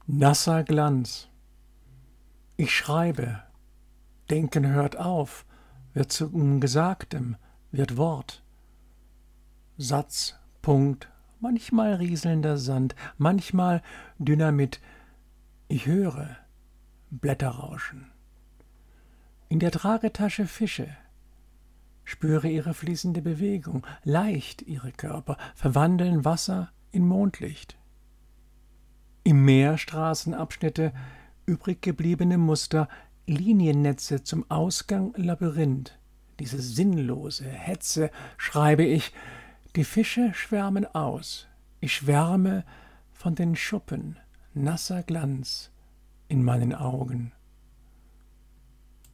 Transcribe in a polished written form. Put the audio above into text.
Nasser Glanz. Ich schreibe, Denken hört auf, wird zum Gesagtem, wird Wort. Satz, Punkt, manchmal rieselnder Sand, manchmal Dynamit. Ich höre Blätterrauschen. In der Tragetasche Fische, spüre ihre fließende Bewegung, leicht ihre Körper, verwandeln Wasser in Mondlicht. Im Meer Straßenabschnitte, übrig gebliebene Muster, Liniennetze zum Ausgang Labyrinth. Diese sinnlose Hetze, schreibe ich, die Fische schwärmen aus. Ich schwärme von den Schuppen, nasser Glanz in meinen Augen.